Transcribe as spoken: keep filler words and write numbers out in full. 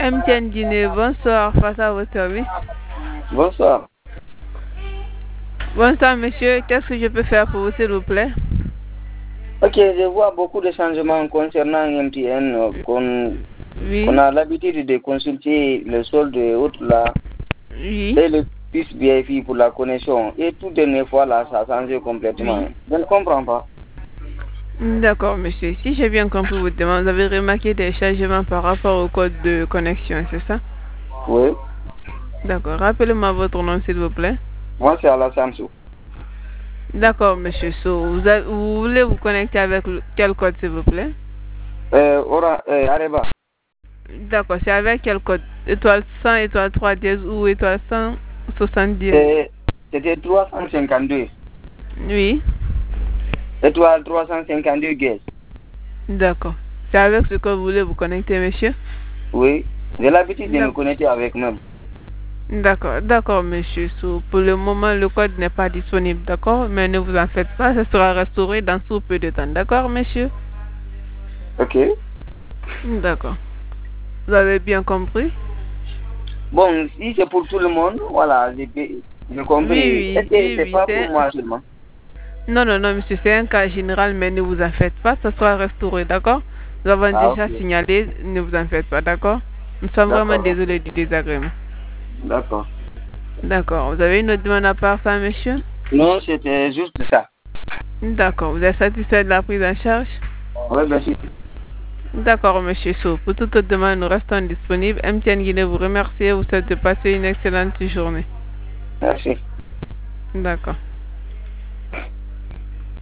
M T N Guinée, bonsoir, face à votre service. Bonsoir. Bonsoir, monsieur. Qu'est-ce que je peux faire pour vous, s'il vous plaît? Ok, je vois beaucoup de changements concernant M T N. euh, qu'on Oui. On a l'habitude de consulter le solde et autres là. Oui. Et le plus B I F pour la connexion. Et toute dernière fois là, ça a changé complètement. Oui. Je ne comprends pas. D'accord, monsieur. Si j'ai bien compris votre demande, vous avez remarqué des changements par rapport au code de connexion, c'est ça? Oui. D'accord. Rappelez-moi votre nom, s'il vous plaît. Moi, c'est Alassane Sou. D'accord, monsieur So. Vous, a- vous voulez vous connecter avec le- quel code, s'il vous plaît? Euh, Ora, euh, Areba. D'accord, c'est avec quel code? Étoile cent, étoile trois dièse ou étoile cent soixante-dix? C'est- C'était trois cent cinquante-deux. Oui. Étoile trois cent cinquante-deux guess. D'accord. C'est avec ce que vous voulez vous connecter, monsieur? Oui. J'ai l'habitude de me D'accord. connecter avec même. D'accord, d'accord, monsieur. So, pour le moment, le code n'est pas disponible, d'accord? Mais ne vous en faites pas, ça sera restauré dans sous peu de temps, d'accord, monsieur? Ok. D'accord. Vous avez bien compris? Bon, si c'est pour tout le monde, voilà, j'ai j'ai compris. Oui, Est-ce oui, que oui, c'est oui. pas pour c'est- moi seulement? Non, non, non, monsieur, c'est un cas général, mais ne vous en faites pas, ça sera restauré, d'accord? Nous avons Ah, déjà ok. signalé, ne vous en faites pas, d'accord? Nous sommes vraiment D'accord. désolés du désagrément. D'accord. D'accord. Vous avez une autre demande à part ça, monsieur? Non, c'était juste ça. D'accord. Vous êtes satisfait de la prise en charge? Oui, merci. D'accord, monsieur So. Pour toute autre demande, nous restons disponibles. M T N Guinée vous remercie et vous souhaite de passer une excellente journée. Merci. D'accord.